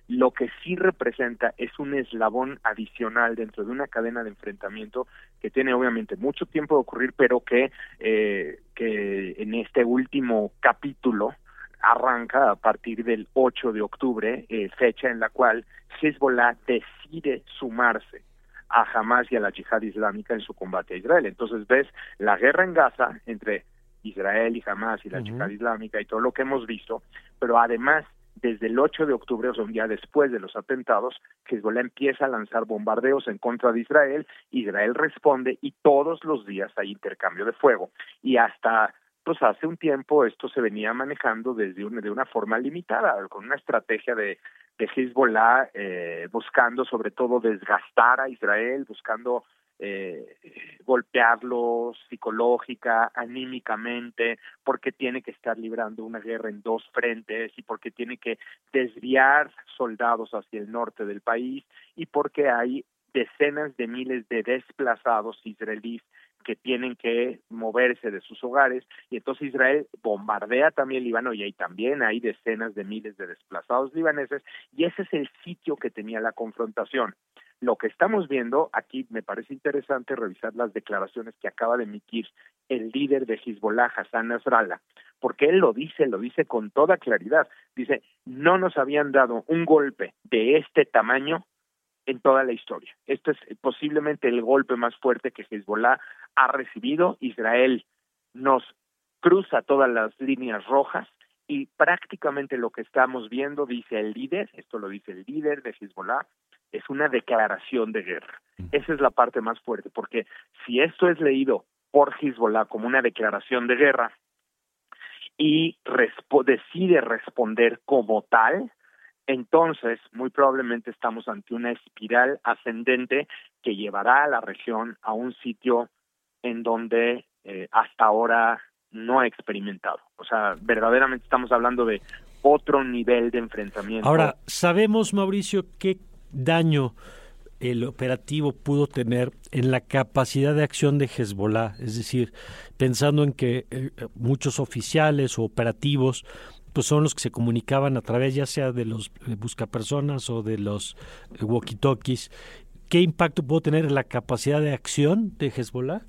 Lo que sí representa es un eslabón adicional dentro de una cadena de enfrentamiento que tiene obviamente mucho tiempo de ocurrir, pero que, eh, que en este último capítulo arranca a partir del ocho de octubre, eh, fecha en la cual Hezbollah decide sumarse a Hamas y a la Yihad Islámica en su combate a Israel. Entonces ves la guerra en Gaza entre Israel y Hamas y la uh-huh. Yihad Islámica y todo lo que hemos visto, pero además desde el ocho de octubre, o sea, un día después de los atentados, Hezbollah empieza a lanzar bombardeos en contra de Israel, Israel responde y todos los días hay intercambio de fuego. Y hasta pues hace un tiempo esto se venía manejando desde un, de una forma limitada, con una estrategia de, de Hezbollah eh, buscando sobre todo desgastar a Israel, buscando eh, golpearlo psicológica, anímicamente, porque tiene que estar librando una guerra en dos frentes y porque tiene que desviar soldados hacia el norte del país y porque hay decenas de miles de desplazados israelíes que tienen que moverse de sus hogares, y entonces Israel bombardea también Líbano, y ahí también hay decenas de miles de desplazados libaneses, y ese es el sitio que tenía la confrontación. Lo que estamos viendo, aquí me parece interesante revisar las declaraciones que acaba de emitir el líder de Hezbollah, Hassan Nasrallah, porque él lo dice, lo dice con toda claridad, dice, no nos habían dado un golpe de este tamaño en toda la historia. Esto es posiblemente el golpe más fuerte que Hezbollah ha recibido. Israel nos cruza todas las líneas rojas y prácticamente lo que estamos viendo, dice el líder, esto lo dice el líder de Hezbollah, es una declaración de guerra. Esa es la parte más fuerte, porque si esto es leído por Hezbollah como una declaración de guerra y respo- decide responder como tal, entonces muy probablemente estamos ante una espiral ascendente que llevará a la región a un sitio en donde eh, hasta ahora no ha experimentado. O sea, verdaderamente estamos hablando de otro nivel de enfrentamiento.
Ahora, ¿sabemos, Mauricio, qué daño el operativo pudo tener en la capacidad de acción de Hezbollah? Es decir, pensando en que eh, muchos oficiales o operativos pues son los que se comunicaban a través ya sea de los eh, buscapersonas o de los eh, walkie-talkies. ¿Qué impacto pudo tener en la capacidad de acción de Hezbollah?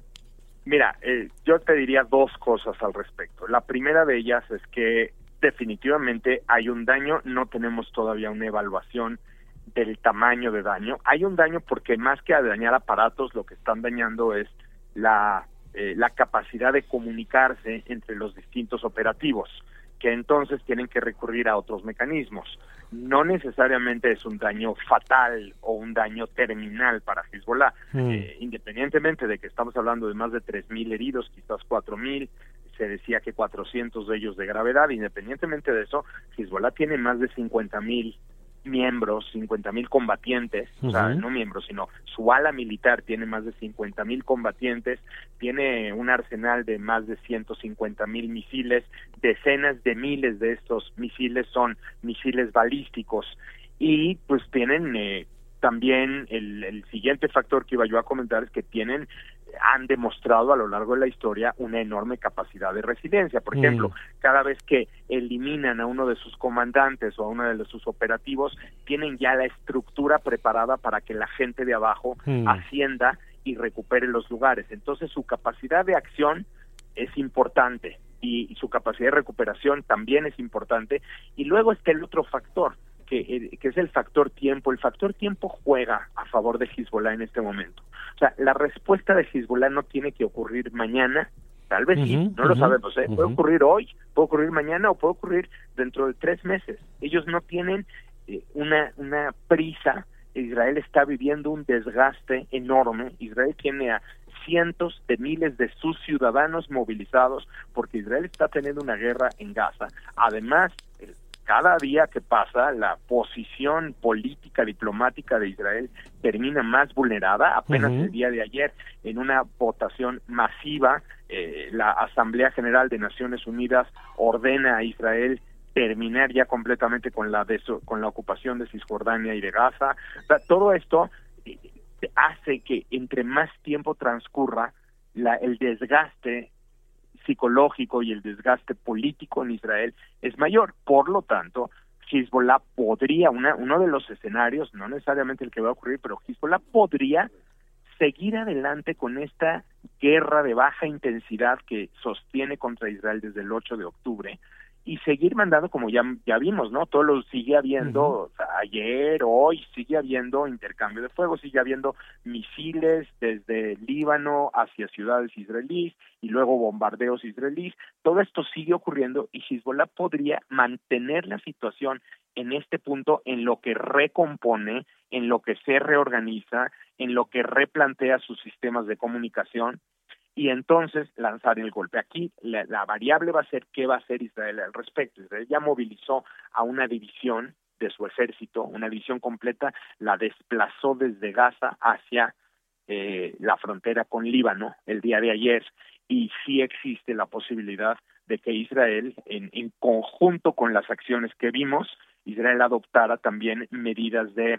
Mira, eh, yo te diría dos cosas al respecto. La primera de ellas es que definitivamente hay un daño, no tenemos todavía una evaluación del tamaño de daño. Hay un daño porque más que a dañar aparatos, lo que están dañando es la, eh, la capacidad de comunicarse entre los distintos operativos, que entonces tienen que recurrir a otros mecanismos. No necesariamente es un daño fatal o un daño terminal para Hezbollah, mm. eh, independientemente de que estamos hablando de más de tres mil heridos, quizás cuatro mil, se decía que cuatrocientos de ellos de gravedad. Independientemente de eso, Hezbollah tiene más de cincuenta mil miembros, cincuenta mil combatientes, uh-huh. o sea, no miembros, sino su ala militar tiene más de cincuenta mil combatientes, tiene un arsenal de más de ciento cincuenta mil misiles, decenas de miles de estos misiles son misiles balísticos, y pues tienen eh, también el, el siguiente factor que iba yo a comentar es que tienen han demostrado a lo largo de la historia una enorme capacidad de resiliencia. Por ejemplo, mm. cada vez que eliminan a uno de sus comandantes o a uno de sus operativos, tienen ya la estructura preparada para que la gente de abajo mm. ascienda y recupere los lugares. Entonces, su capacidad de acción es importante y, y su capacidad de recuperación también es importante. Y luego está el otro factor, que, que es el factor tiempo. El factor tiempo juega a favor de Hezbollah en este momento. O sea, la respuesta de Hezbollah no tiene que ocurrir mañana, tal vez uh-huh, sí, no uh-huh, lo sabemos, ¿eh? Uh-huh. Puede ocurrir hoy, puede ocurrir mañana o puede ocurrir dentro de tres meses. Ellos no tienen eh, una, una prisa. Israel está viviendo un desgaste enorme. Israel tiene a cientos de miles de sus ciudadanos movilizados porque Israel está teniendo una guerra en Gaza. Además, el cada día que pasa, la posición política diplomática de Israel termina más vulnerada. Apenas uh-huh. el día de ayer, en una votación masiva, eh, la Asamblea General de Naciones Unidas ordena a Israel terminar ya completamente con la de, con la ocupación de Cisjordania y de Gaza. O sea, todo esto eh, hace que entre más tiempo transcurra, la, el desgaste psicológico y el desgaste político en Israel es mayor. Por lo tanto, Hezbollah podría, una, uno de los escenarios, no necesariamente el que va a ocurrir, pero Hezbollah podría seguir adelante con esta guerra de baja intensidad que sostiene contra Israel desde el ocho de octubre y seguir mandando, como ya ya vimos, ¿no? Todo lo sigue habiendo, uh-huh. o sea, ayer, hoy, sigue habiendo intercambio de fuego, sigue habiendo misiles desde Líbano hacia ciudades israelíes y luego bombardeos israelíes. Todo esto sigue ocurriendo y Hezbollah podría mantener la situación en este punto en lo que recompone, en lo que se reorganiza, en lo que replantea sus sistemas de comunicación y entonces lanzar el golpe. Aquí la, la variable va a ser qué va a hacer Israel al respecto. Israel ya movilizó a una división de su ejército, una división completa, la desplazó desde Gaza hacia eh, la frontera con Líbano el día de ayer y sí existe la posibilidad de que Israel, en, en conjunto con las acciones que vimos, Israel adoptara también medidas de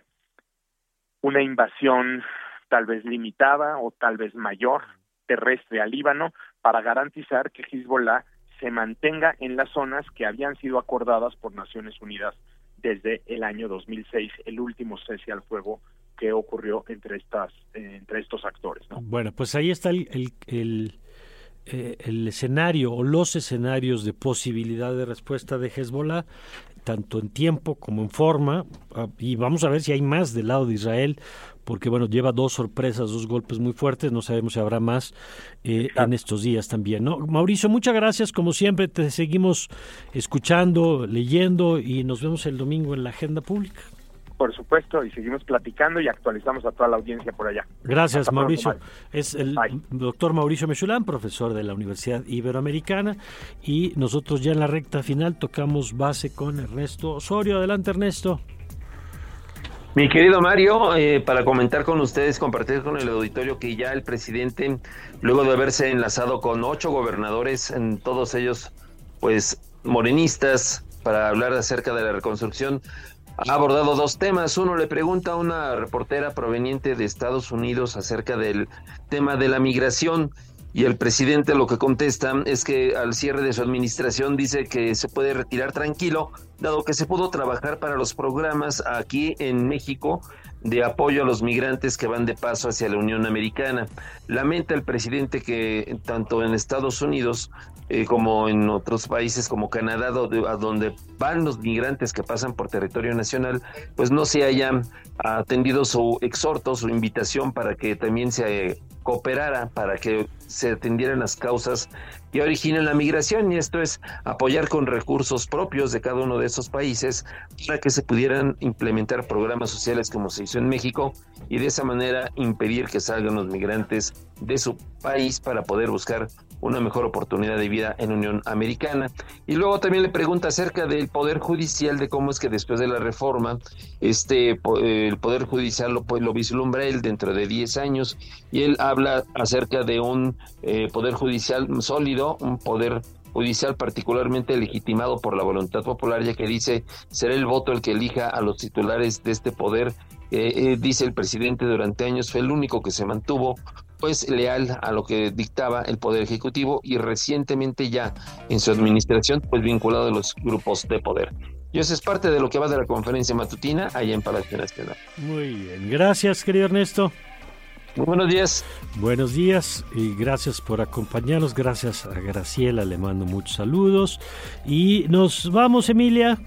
una invasión tal vez limitada o tal vez mayor terrestre al Líbano para garantizar que Hezbollah se mantenga en las zonas que habían sido acordadas por Naciones Unidas desde el año dos mil seis, el último cese al fuego que ocurrió entre estas eh, entre estos actores, ¿no?
Bueno, pues ahí está el, el, el, eh, el escenario o los escenarios de posibilidad de respuesta de Hezbollah, tanto en tiempo como en forma, y vamos a ver si hay más del lado de Israel, porque bueno, lleva dos sorpresas, dos golpes muy fuertes, no sabemos si habrá más eh, en estos días también, ¿no? Mauricio, muchas gracias, como siempre, te seguimos escuchando, leyendo, y nos vemos el domingo en la Agenda Pública.
Por supuesto, y seguimos platicando y actualizamos a toda la audiencia por allá.
Gracias,
Hasta
Mauricio.
pronto,
es el
Bye.
doctor Mauricio Mechoulam, profesor de la Universidad Iberoamericana, y nosotros ya en la recta final tocamos base con Ernesto Osorio. Adelante, Ernesto.
Mi querido Mario, eh, para comentar con ustedes, compartir con el auditorio que ya el presidente, luego de haberse enlazado con ocho gobernadores, en todos ellos, pues, morenistas, para hablar acerca de la reconstrucción, ha abordado dos temas. Uno, le pregunta a una reportera proveniente de Estados Unidos acerca del tema de la migración, y el presidente lo que contesta es que al cierre de su administración dice que se puede retirar tranquilo, dado que se pudo trabajar para los programas aquí en México de apoyo a los migrantes que van de paso hacia la Unión Americana. Lamenta el presidente que tanto en Estados Unidos eh, como en otros países como Canadá, donde, a donde van los migrantes que pasan por territorio nacional, pues no se haya atendido su exhorto, su invitación para que también se eh, cooperara, para que se atendieran las causas que originan la migración, y esto es apoyar con recursos propios de cada uno de esos países para que se pudieran implementar programas sociales como se hizo en México, y de esa manera impedir que salgan los migrantes de su país para poder buscar una mejor oportunidad de vida en Unión Americana. Y luego también le pregunta acerca del Poder Judicial, de cómo es que después de la reforma este el Poder Judicial lo, lo vislumbra él dentro de diez años, y él habla acerca de un eh, Poder Judicial sólido, un Poder Judicial particularmente legitimado por la voluntad popular, ya que dice será el voto el que elija a los titulares de este poder. Eh, eh, dice el presidente, durante años fue el único que se mantuvo pues leal a lo que dictaba el Poder Ejecutivo, y recientemente ya en su administración pues vinculado a los grupos de poder. Y eso es parte de lo que va de la conferencia matutina allá en Palacio Nacional.
Muy bien, gracias, querido Ernesto.
Muy buenos días.
Buenos días y gracias por acompañarnos. Gracias a Graciela, le mando muchos saludos. Y nos vamos, Emilia.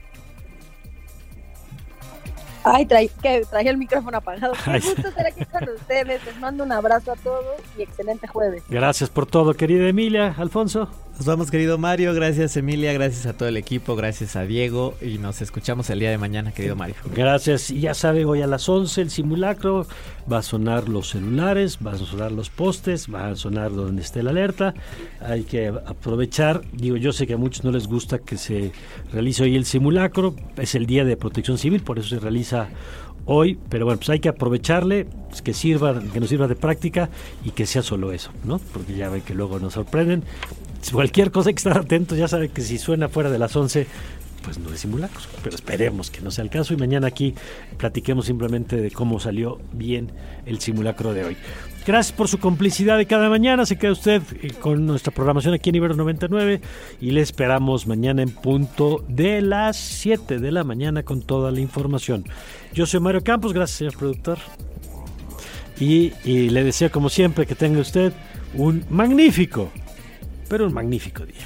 Ay, trae, que traje el micrófono apagado. Qué gusto estar aquí con ustedes. Les mando un abrazo a todos y excelente jueves.
Gracias por todo, querida Emilia. Alfonso.
Nos vamos, querido Mario. Gracias, Emilia. Gracias a todo el equipo. Gracias a Diego. Y nos escuchamos el día de mañana, querido Mario.
Gracias. Y ya sabe, hoy a las once el simulacro. Va a sonar los celulares, van a sonar los postes, va a sonar donde esté la alerta. Hay que aprovechar. Digo, yo sé que a muchos no les gusta que se realice hoy el simulacro. Es el Día de Protección Civil, por eso se realiza hoy, pero bueno, pues hay que aprovecharle, pues que sirva, que nos sirva de práctica y que sea solo eso, ¿no? Porque ya ven que luego nos sorprenden. Cualquier cosa hay que estar atentos, ya saben que si suena fuera de las once, pues no de simulacros, pero esperemos que no sea el caso y mañana aquí platiquemos simplemente de cómo salió bien el simulacro de hoy. Gracias por su complicidad de cada mañana. Se queda usted con nuestra programación aquí en Ibero noventa y nueve y le esperamos mañana en punto de las siete de la mañana con toda la información. Yo soy Mario Campos, gracias señor productor. Y, y le deseo como siempre que tenga usted un magnífico, pero un magnífico día.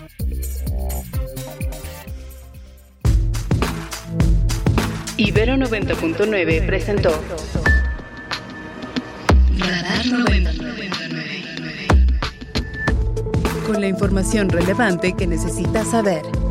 Ibero noventa punto nueve presentó Radar noventa y nueve. Con la información relevante que necesitas saber.